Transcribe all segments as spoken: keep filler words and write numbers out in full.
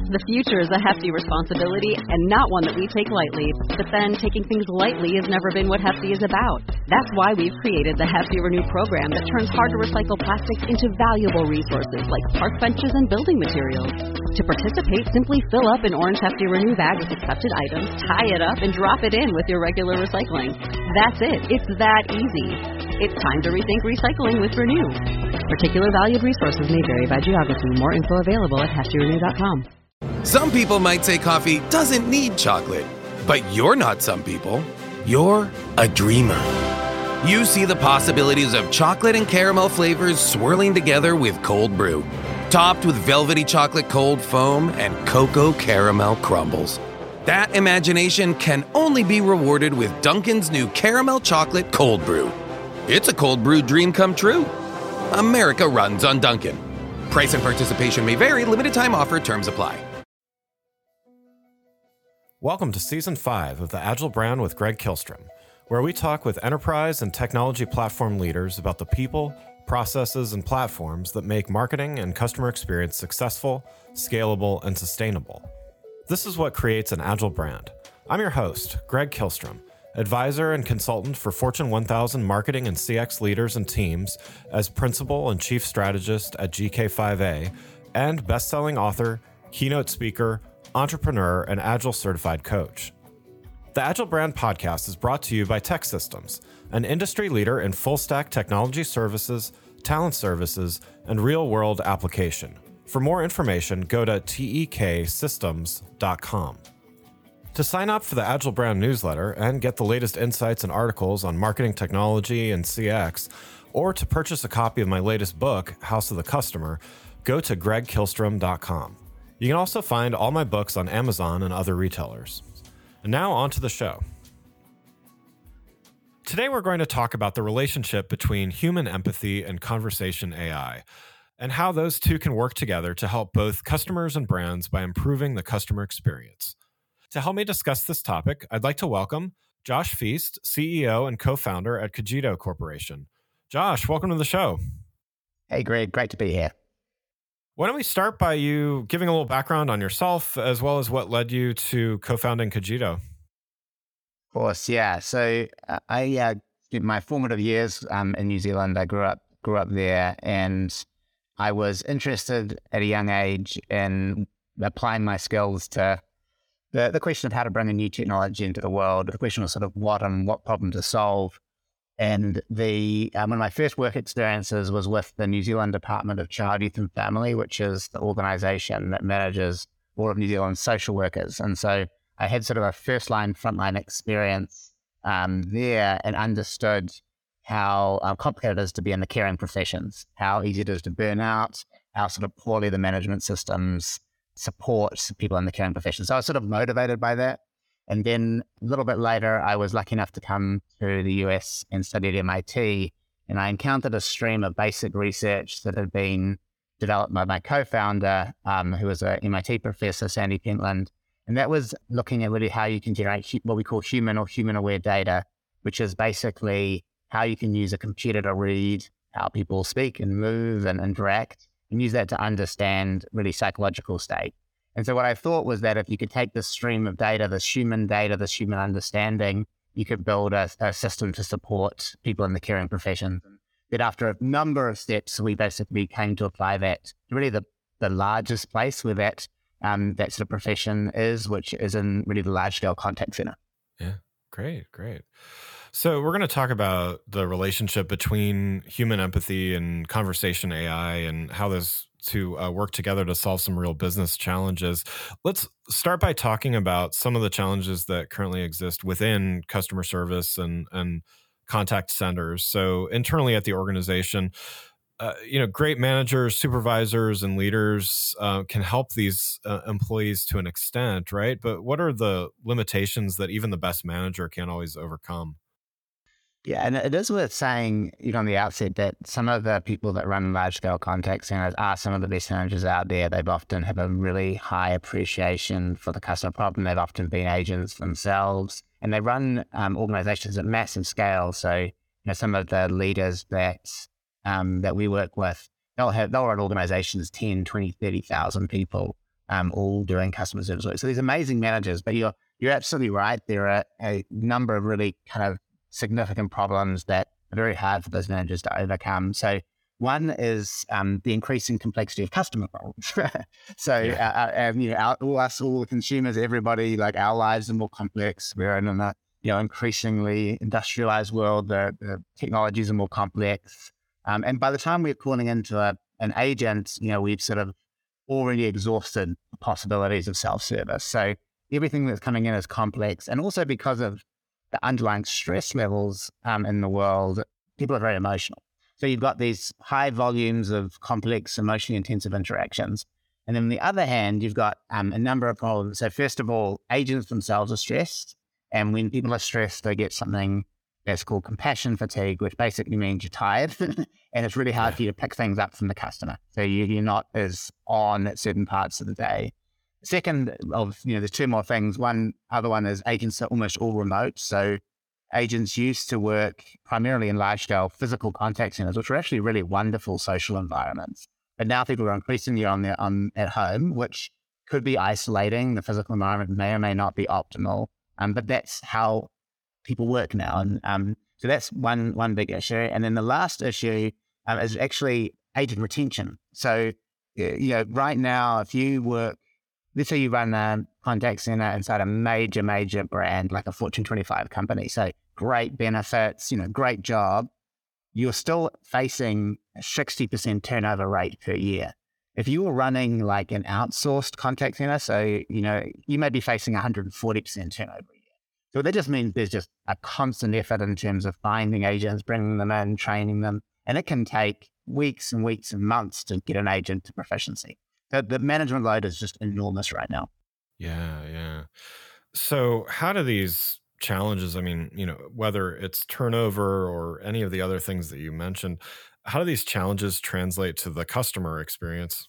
The future is a hefty responsibility and not one that we take lightly. But then taking things lightly has never been what Hefty is about. That's why we've created the Hefty Renew program that turns hard-to-recycle plastics into valuable resources like park benches and building materials. To participate, simply fill up an orange Hefty Renew bag with accepted items, tie it up, and drop it in with your regular recycling. That's it. It's that easy. It's time to rethink recycling with Renew. Particular valued resources may vary by geography. More info available at hefty renew dot com. Some people might say coffee doesn't need chocolate, but you're not some people. You're a dreamer. You see the possibilities of chocolate and caramel flavors swirling together with cold brew, topped with velvety chocolate cold foam and cocoa caramel crumbles. That imagination can only be rewarded with Dunkin's new caramel chocolate cold brew. It's a cold brew dream come true. America runs on Dunkin'. Price and participation may vary. Limited time offer. Terms apply. Welcome to Season five of the Agile Brand with Greg Kihlstrom, where we talk with enterprise and technology platform leaders about the people, processes, and platforms that make marketing and customer experience successful, scalable, and sustainable. This is what creates an Agile brand. I'm your host, Greg Kihlstrom, advisor and consultant for Fortune one thousand marketing and C X leaders and teams as principal and chief strategist at G K five A, and best-selling author, keynote speaker, entrepreneur, and Agile certified coach. The Agile Brand Podcast is brought to you by TEKsystems, an industry leader in full-stack technology services, talent services, and real-world application. For more information, go to tek systems dot com. To sign up for the Agile Brand newsletter and get the latest insights and articles on marketing technology and C X, or to purchase a copy of my latest book, House of the Customer, go to greg kihlstrom dot com. You can also find all my books on Amazon and other retailers. And now on to the show. Today we're going to talk about the relationship between human empathy and conversation A I, and how those two can work together to help both customers and brands by improving the customer experience. To help me discuss this topic, I'd like to welcome Josh Feast, C E O and co-founder at Cogito Corporation. Josh, welcome to the show. Hey, Greg. Great to be here. Why don't we start by you giving a little background on yourself, as well as what led you to co-founding Cogito? Of course, yeah. So uh, I uh, did my formative years um, in New Zealand. I grew up grew up there, and I was interested at a young age in applying my skills to the, the question of how to bring a new technology into the world. The question was sort of what and what problem to solve. And the um, one of my first work experiences was with the New Zealand Department of Child, Youth and Family, which is the organisation that manages all of New Zealand's social workers. And so I had sort of a first line, frontline experience um, there, and understood how uh, complicated it is to be in the caring professions, how easy it is to burn out, how sort of poorly the management systems support people in the caring professions. So I was sort of motivated by that. And then a little bit later, I was lucky enough to come to the U S and study at M I T. And I encountered a stream of basic research that had been developed by my co-founder, um, who was a M I T professor, Sandy Pentland. And that was looking at really how you can generate hu- what we call human or human-aware data, which is basically how you can use a computer to read how people speak and move and interact, and use that to understand really psychological state. And so what I thought was that if you could take this stream of data, this human data, this human understanding, you could build a, a system to support people in the caring profession. That after a number of steps, we basically came to apply that to really the, the largest place where that um, that sort of profession is, which is in really the large-scale contact center. Yeah, great, great. So we're going to talk about the relationship between human empathy and conversation A I and how those to uh, work together to solve some real business challenges. Let's start by talking about some of the challenges that currently exist within customer service and, and contact centers. So internally at the organization, uh, you know, great managers, supervisors, and leaders uh, can help these uh, employees to an extent, right? But what are the limitations that even the best manager can't always overcome? Yeah, and it is worth saying, you know, on the outset that some of the people that run large-scale contact centers are some of the best managers out there. They've often have a really high appreciation for the customer problem. They've often been agents themselves, and they run um, organizations at massive scale. So, you know, some of the leaders that um, that we work with, they'll have they'll run organizations ten, twenty, thirty thousand people um, all doing customer service work. So these amazing managers, but you're you're absolutely right. There are a number of really kind of significant problems that are very hard for those managers to overcome. So one is um, the increasing complexity of customer problems. so yeah. uh, uh, you know, our, all us, all the consumers, everybody, like our lives are more complex. We're in a you know increasingly industrialized world. The, the technologies are more complex, um, and by the time we're calling into a, an agent, you know, we've sort of already exhausted the possibilities of self-service. So everything that's coming in is complex, and also because of the underlying stress levels um, in the world, people are very emotional. So you've got these high volumes of complex, emotionally intensive interactions. And then on the other hand, you've got um, a number of problems. So first of all, agents themselves are stressed. And when people are stressed, they get something that's called compassion fatigue, which basically means you're tired. And it's really hard yeah. for you to pick things up from the customer. So you, you're not as on at certain parts of the day. Second of, you know, there's two more things. One other one is agents are almost all remote. So agents used to work primarily in large-scale physical contact centers, which were actually really wonderful social environments. But now people are increasingly on their on at home, which could be isolating. The physical environment may or may not be optimal, um, but that's how people work now. And um, so that's one one big issue. And then the last issue um, is actually agent retention. So you know, right now, if you work, let's say you run a contact center inside a major, major brand like a Fortune twenty-five company. So great benefits, you know, great job. You're still facing a sixty percent turnover rate per year. If you were running like an outsourced contact center, so, you know, you may be facing one hundred forty percent turnover a year. So that just means there's just a constant effort in terms of finding agents, bringing them in, training them. And it can take weeks and weeks and months to get an agent to proficiency. The, the management load is just enormous right now. Yeah, yeah. So how do these challenges, I mean, you know, whether it's turnover or any of the other things that you mentioned, how do these challenges translate to the customer experience?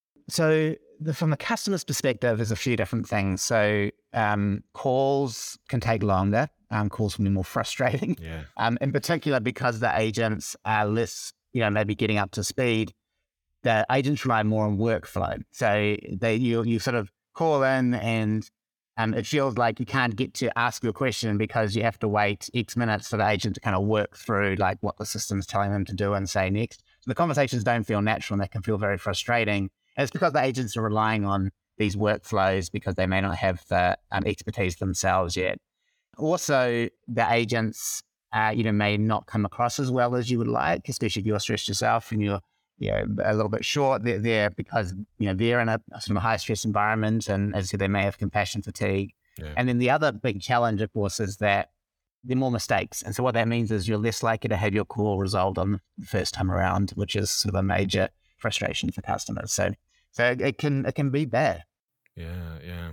So the, from the customer's perspective, there's a few different things. So um, calls can take longer. Um, calls can be more frustrating. Yeah. Um, in particular, because the agents are less, you know, maybe getting up to speed. The agents rely more on workflow. So they you you sort of call in and um, it feels like you can't get to ask your question because you have to wait X minutes for the agent to kind of work through like what the system's telling them to do and say next. So the conversations don't feel natural and they can feel very frustrating. And it's because the agents are relying on these workflows because they may not have the um, expertise themselves yet. Also, the agents uh, you know, may not come across as well as you would like, especially if you're stressed yourself and you're you know, a little bit short there, there because, you know, they're in a sort of a high stress environment and as I said, they may have compassion fatigue. Yeah. And then the other big challenge, of course, is that there are more mistakes. And so what that means is you're less likely to have your call resolved on the first time around, which is sort of a major frustration for customers. So, so it can, it can be bad. Yeah. Yeah.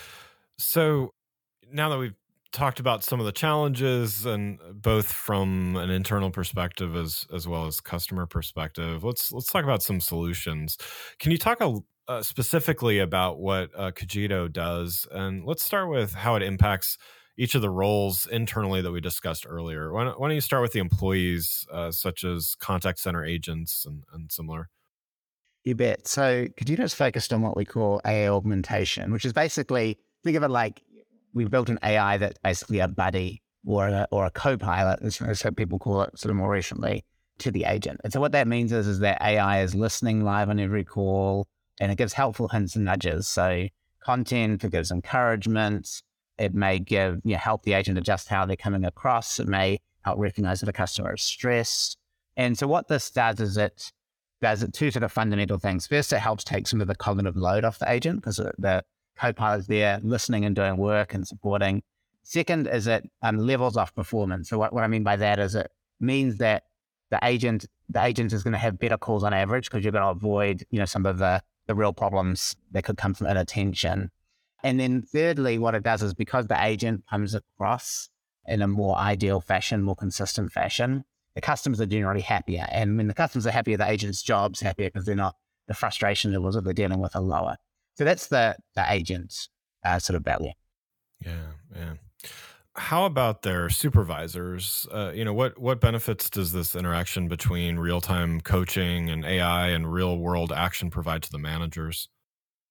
So now that we've talked about some of the challenges and both from an internal perspective as as well as customer perspective, let's let's talk about some solutions. Can you talk a, uh, specifically about what uh, Cogito does? And let's start with how it impacts each of the roles internally that we discussed earlier. Why don't, why don't you start with the employees, uh, such as contact center agents and, and similar? You bet. So Cogito's focused on what we call A I augmentation, which is basically, think of it like we've built an A I that's basically a buddy or a, or a co-pilot, as, as people call it sort of more recently, to the agent. And so what that means is, is that A I is listening live on every call and it gives helpful hints and nudges. So content, it gives encouragement. It may give, you know, help the agent adjust how they're coming across. It may help recognize if a customer is stressed. And so what this does is it does it two sort of fundamental things. First, it helps take some of the cognitive load off the agent because the co-pilot's there listening and doing work and supporting. Second is it um, levels off performance. So what, what I mean by that is it means that the agent the agent is going to have better calls on average because you're going to avoid, you know, some of the, the real problems that could come from inattention. And then thirdly, what it does is because the agent comes across in a more ideal fashion, more consistent fashion, the customers are generally happier. And when the customers are happier, the agent's job's happier because they're not, the frustration levels that they're dealing with are lower. So that's the the agent's uh, sort of value. Yeah, yeah. How about their supervisors? Uh, you know, what what benefits does this interaction between real-time coaching and A I and real-world action provide to the managers?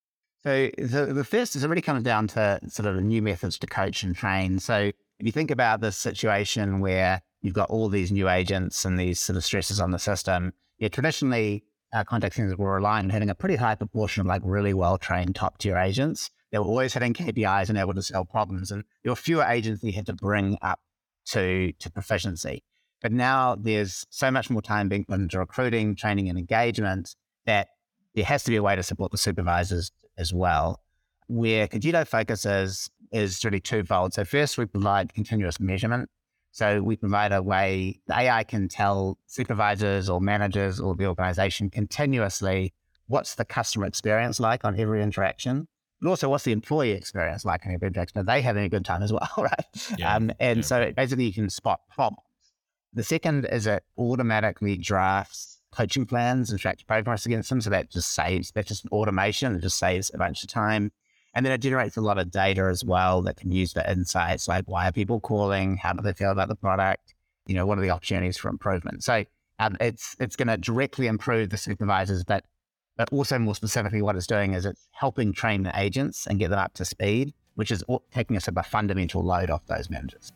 So the, the first is it really comes down to sort of new methods to coach and train. So if you think about this situation where you've got all these new agents and these sort of stresses on the system, yeah, traditionally our contact centers were relying on having a pretty high proportion of like really well-trained top tier agents. They were always hitting K P Is and able to solve problems. And there were fewer agents that you had to bring up to, to proficiency. But now there's so much more time being put into recruiting, training, and engagement that there has to be a way to support the supervisors as well. Where Cogito focuses is really twofold. So first, we provide continuous measurement. So we provide a way the A I can tell supervisors or managers or the organization continuously what's the customer experience like on every interaction, but also what's the employee experience like on every interaction. Are they having a good time as well, right? Yeah, um, and yeah. so basically you can spot problems. The second is it automatically drafts coaching plans and tracks progress against them. So that just saves, that's just automation. It just saves a bunch of time. And then it generates a lot of data as well that can use for insights, like why are people calling? How do they feel about the product? You know, what are the opportunities for improvement? So um, it's it's going to directly improve the supervisors, but but also more specifically what it's doing is it's helping train the agents and get them up to speed, which is taking a sort of a fundamental load off those managers.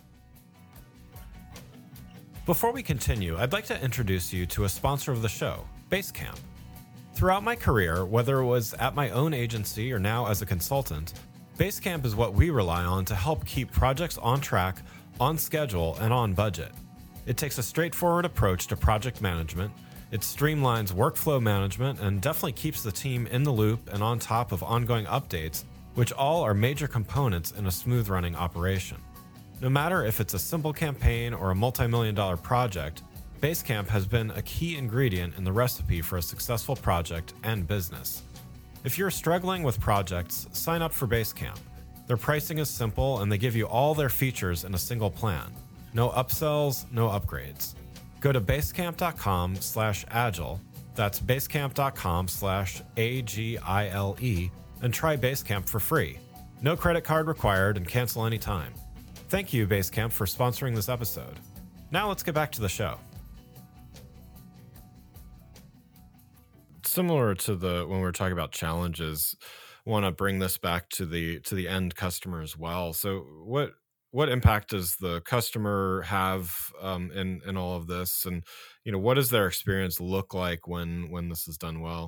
Before we continue, I'd like to introduce you to a sponsor of the show, Basecamp. Throughout my career, whether it was at my own agency or now as a consultant, Basecamp is what we rely on to help keep projects on track, on schedule, and on budget. It takes a straightforward approach to project management, it streamlines workflow management, and definitely keeps the team in the loop and on top of ongoing updates, which all are major components in a smooth-running operation. No matter if it's a simple campaign or a multi-million dollar project, Basecamp has been a key ingredient in the recipe for a successful project and business. If you're struggling with projects, sign up for Basecamp. Their pricing is simple and they give you all their features in a single plan. No upsells, no upgrades. Go to basecamp.com slash agile, that's basecamp.com slash A-G-I-L-E, and try Basecamp for free. No credit card required and cancel anytime. Thank you, Basecamp, for sponsoring this episode. Now let's get back to the show. Similar to the when we were talking about challenges, I want to bring this back to the to the end customer as well. So what what impact does the customer have um, in in all of this, and you know what does their experience look like when when this is done well?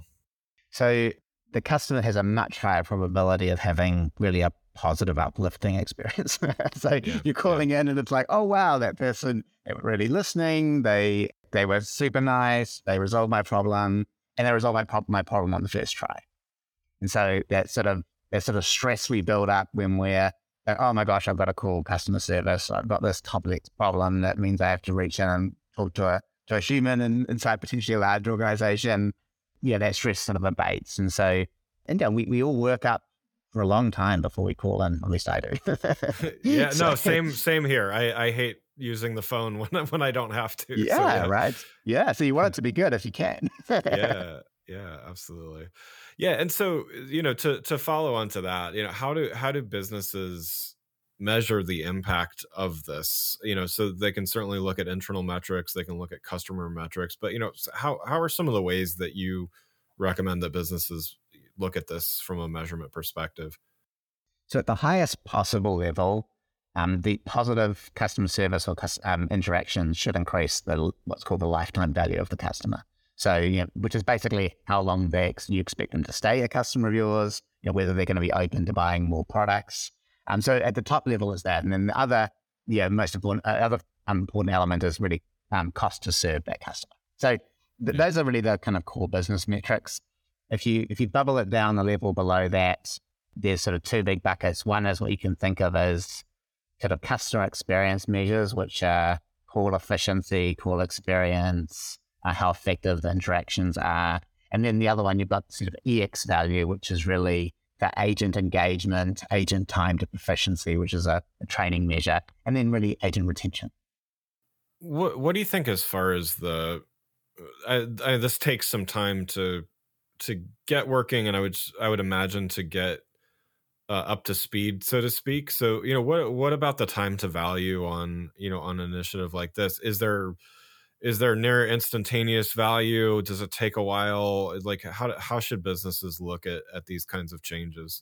So the customer has a much higher probability of having really a positive, uplifting experience. So Yeah, you're calling in and it's like, oh wow, that person, they were really listening. They they were super nice. They resolved my problem. And they resolve my problem, my problem on the first try. And so that sort of that sort of stress we build up when we're like, oh my gosh, I've got to call customer service. I've got this complex problem. That means I have to reach in and talk to a to a human in, inside potentially a large organization. Yeah, that stress sort of abates. And so, and yeah, we, we all work up for a long time before we call in. At least I do. Yeah, So- no, same same here. I, I hate using the phone when I- when I don't have to. So, Yeah, right. Yeah. So you want it to be good if you can. yeah yeah absolutely. Yeah, and so you know to to follow on to that, you know how do how do businesses measure the impact of this? You know so they can certainly look at internal metrics, they can look at customer metrics, but you know how how are some of the ways that you recommend that businesses look at this from a measurement perspective? So at the highest possible level, um, the positive customer service or cus- um, interaction should increase the what's called the lifetime value of the customer. So, you know, which is basically how long they ex- you expect them to stay a customer of yours, you know, whether they're going to be open to buying more products. Um, so at the top level is that, and then the other, yeah, most important, uh, other important element is really um, cost to serve that customer. So th- Yeah. those are really the kind of core business metrics. If you if you bubble it down the level below that, there's sort of two big buckets. One is what you can think of as sort of customer experience measures, which are call efficiency, call experience, uh, how effective the interactions are. And then the other one, you've got sort of E X value, which is really the agent engagement, agent time to proficiency, which is a, a training measure, and then really agent retention. What what do you think as far as the I, I, this takes some time to to get working, and I would I would imagine to get uh, up to speed, so to speak. So you know what what about the time to value on you know on an initiative like this? Is there is there near instantaneous value? Does it take a while? Like how how should businesses look at, at these kinds of changes?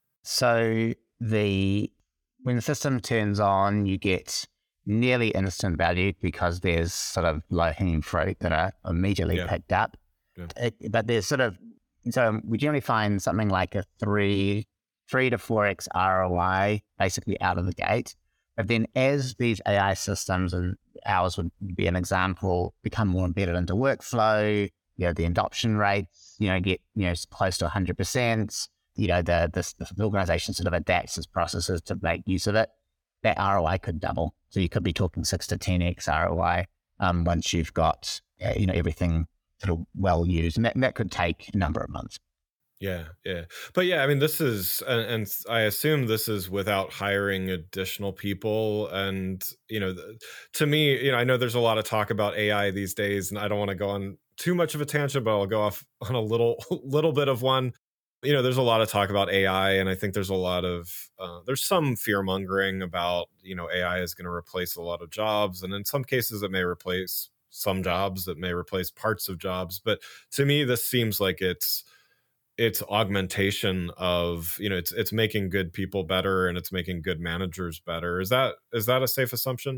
So the when the system turns on, you get nearly instant value because there's sort of low-hanging fruit that are immediately yeah. picked up. Yeah. It, but there's sort of, so we generally find something like a three, three to four X R O I basically out of the gate. But then as these A I systems, and ours would be an example, become more embedded into workflow, you know, the adoption rates, you know, get, you know, close to one hundred percent, you know, the, the, the organization sort of adapts its processes to make use of it, that R O I could double. So you could be talking six to ten X R O I um, once you've got, uh, you know, everything sort of well used. And that, that could take a number of months. Yeah, yeah. But yeah, I mean, this is, and, and I assume this is without hiring additional people. And, you know, to me, you know, I know there's a lot of talk about A I these days, and I don't want to go on too much of a tangent, but I'll go off on a little, little bit of one. You know, there's a lot of talk about A I, and I think there's a lot of, uh, there's some fear mongering about, you know, A I is going to replace a lot of jobs. And in some cases it may replace some jobs, it may replace parts of jobs. But to me, this seems like it's, it's augmentation of, you know, it's, it's making good people better, and it's making good managers better. Is that, is that a safe assumption?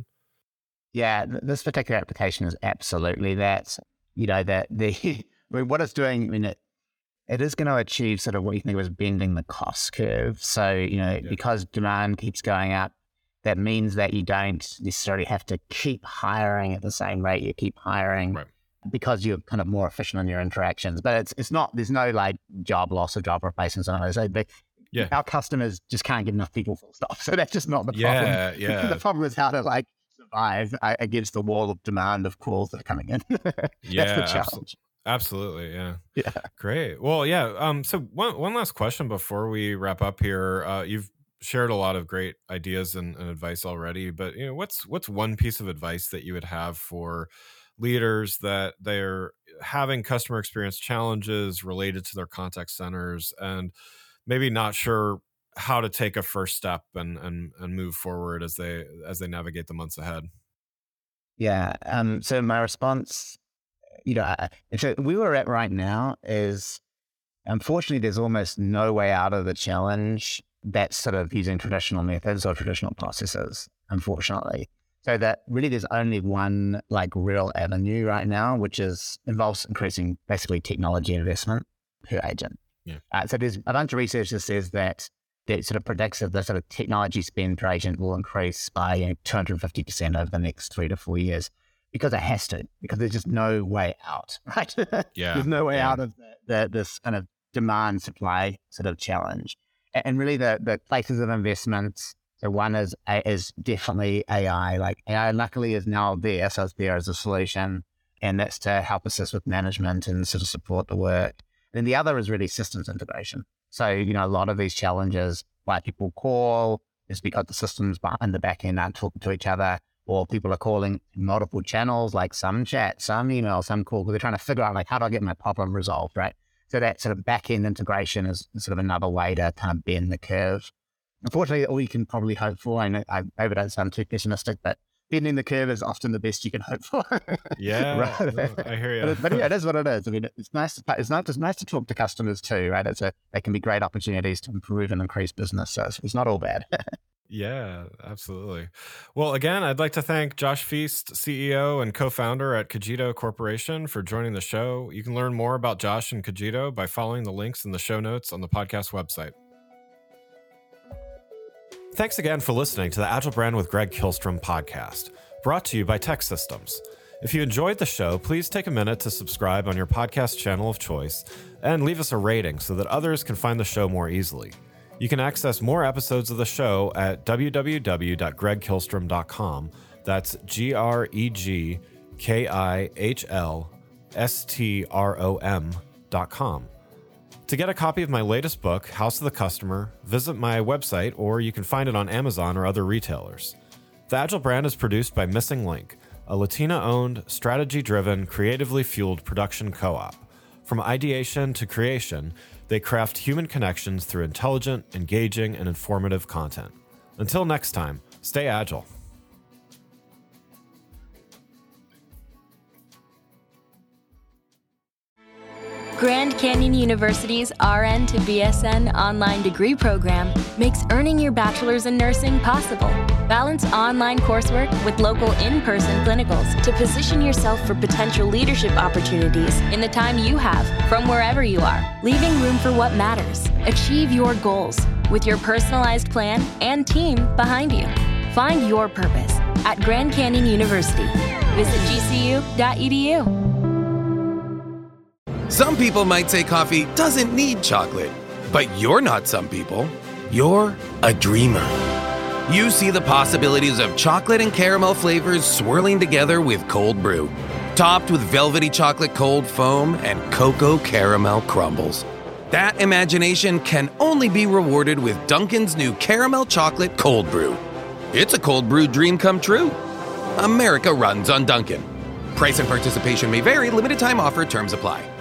Yeah, this particular application is absolutely that. You know, that the, I mean, what it's doing, I mean, it, it is going to achieve sort of what you think was bending the cost curve. So, you know, yeah. because demand keeps going up, that means that you don't necessarily have to keep hiring at the same rate you keep hiring right. because you're kind of more efficient in your interactions. But it's it's not, there's no like job loss or job replacement. So they, yeah. our customers just can't get enough people full stop. So that's just not the problem. Yeah, yeah. The problem is how to like survive against the wall of demand of calls that are coming in. That's yeah, the challenge. Absolutely. Absolutely. Yeah. Yeah. Great. Well, yeah. Um, so one, one last question before we wrap up here. Uh, you've shared a lot of great ideas and, and advice already, but you know, what's, what's one piece of advice that you would have for leaders that they're having customer experience challenges related to their contact centers and maybe not sure how to take a first step and, and, and move forward as they, as they navigate the months ahead? Yeah. Um, so my response, you know, so we were at right now is, unfortunately, there's almost no way out of the challenge that's sort of using traditional methods or traditional processes, unfortunately. So that really there's only one like real avenue right now, which is involves increasing basically technology investment per agent. Yeah. Uh, so there's a bunch of research that says that that sort of predicts that the sort of technology spend per agent will increase by you know, two hundred fifty percent over the next three to four years. Because it has to, because there's just no way out, right? Yeah. There's no way yeah. out of the, the, this kind of demand supply sort of challenge. And, and really the, the places of investment, so one is is definitely A I. Like A I luckily is now there, so it's there as a solution. And that's to help assist with management and sort of support the work. And then the other is really systems integration. So, you know, a lot of these challenges, why people call is because the systems behind the back end aren't talking to each other. Or people are calling multiple channels, like some chat, some email, some call, because they're trying to figure out, like, how do I get my problem resolved, right? So that sort of back-end integration is sort of another way to kind of bend the curve. Unfortunately, all you can probably hope for, I know I maybe don't sound too pessimistic, but bending the curve is often the best you can hope for. Yeah, right? no, I hear you. But, it, but yeah, it is what it is. I mean, it's nice to it's not it's nice to talk to customers too, right? It's a they can be great opportunities to improve and increase business. So it's, it's not all bad. Yeah, absolutely. Well, again, I'd like to thank Josh Feast, C E O and co-founder at Cogito Corporation, for joining the show. You can learn more about Josh and Cogito by following the links in the show notes on the podcast website. Thanks again for listening to the Agile Brand with Greg Kihlstrom podcast, brought to you by TEKsystems. If you enjoyed the show, please take a minute to subscribe on your podcast channel of choice and leave us a rating so that others can find the show more easily. You can access more episodes of the show at w w w dot greg kihlstrom dot com. That's G R E G K I H L S T R O M dot com. To get a copy of my latest book, House of the Customer, visit my website, or you can find it on Amazon or other retailers. The Agile Brand is produced by Missing Link, a Latina-owned, strategy-driven, creatively fueled production co-op. From ideation to creation, they craft human connections through intelligent, engaging, and informative content. Until next time, stay agile. Grand Canyon University's R N to B S N online degree program makes earning your bachelor's in nursing possible. Balance online coursework with local in-person clinicals to position yourself for potential leadership opportunities in the time you have from wherever you are, leaving room for what matters. Achieve your goals with your personalized plan and team behind you. Find your purpose at Grand Canyon University. Visit G C U dot E D U. Some people might say coffee doesn't need chocolate, but you're not some people. You're a dreamer. You see the possibilities of chocolate and caramel flavors swirling together with cold brew, topped with velvety chocolate cold foam and cocoa caramel crumbles. That imagination can only be rewarded with Dunkin's new caramel chocolate cold brew. It's a cold brew dream come true. America runs on Dunkin'. Price and participation may vary. Limited time offer. Terms apply.